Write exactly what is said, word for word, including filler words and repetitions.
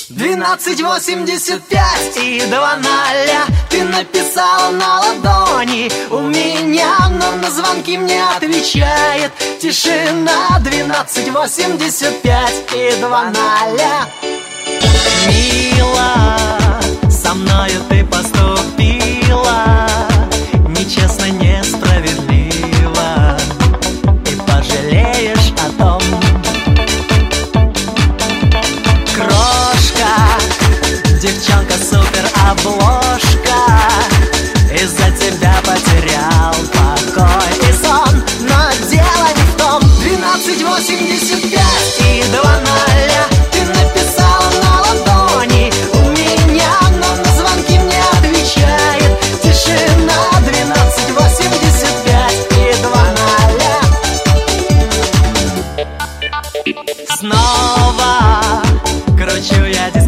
Двенадцать восемьдесят пять и два ноля ты написала на ладони у меня, но на звонки мне отвечает тишина. Двенадцать восемьдесят пять и два ноля. Мила, со мною ты поступила нечестно, несправедливо, и пожалеешь о том. Девчонка, супер обложка, из-за тебя потерял покой и сон, но дело не в том. Двенадцать восемьдесят пять и два ноля ты написала на ладони у меня, но на звонки мне отвечает тишина. Двенадцать восемьдесят пять и два ноля. Снова кручу я